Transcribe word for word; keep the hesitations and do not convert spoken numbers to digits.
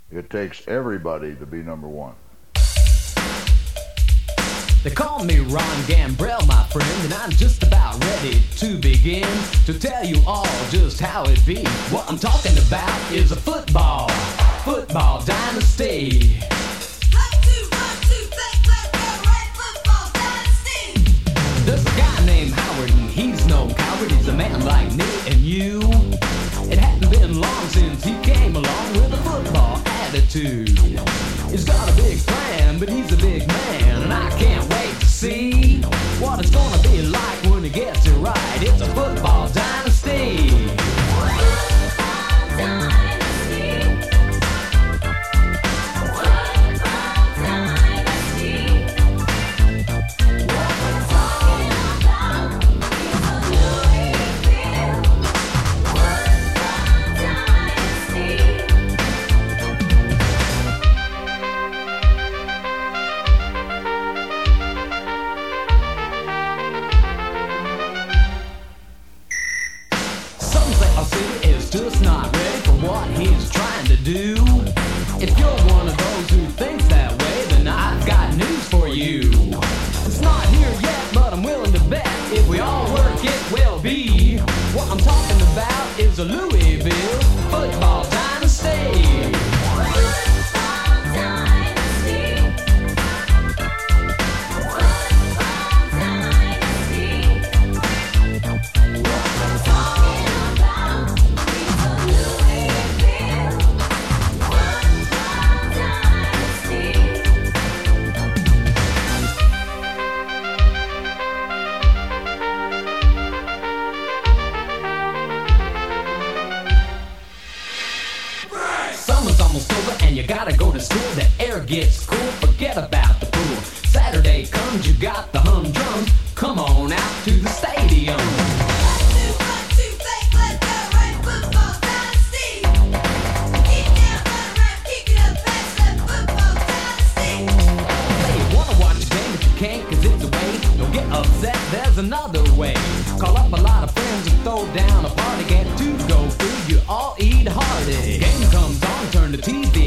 It takes everybody to be number one. They call me Ron Gambrell, my friend, and I'm just about ready to begin to tell you all just how it be. What I'm talking about is a football, football dynasty. One, two, one, two, play, play, play, red football dynasty. There's a guy named Howard, and he's no coward. He's a man like me and you. It hadn't been long since he came along with a football attitude. He's got a big plan, but he's a big man, and I can't wait to see what it's gonna be like when he gets it right. It's a football dynasty. Football dynasty. Football dynasty. What we're talking about is a Louisville football dynasty. Our city is just not ready for what he's trying to do. If you're one of those who thinks that way, then I've got news for you. It's not here yet, but I'm willing to bet if we all work, it will be. What I'm talking about is a Louisville football dynasty. Football dynasty. Football dynasty. What we're talking about is a Louisville football dynasty. Summer's almost over and you gotta go to school. The air gets cool, forget about the pool. Saturday comes, you got the humdrum. Come on out to the stadium. One, two, one, two, play, play, play, red football dynasty. Get down, run around, kick it up, pass that football dynasty. Say you wanna watch a game but you can't cause it's away. Don't get upset, there's another way. Call up a lot of friends and throw down a party. Get to go food, you all eat hearty. Game comes on, turn the T V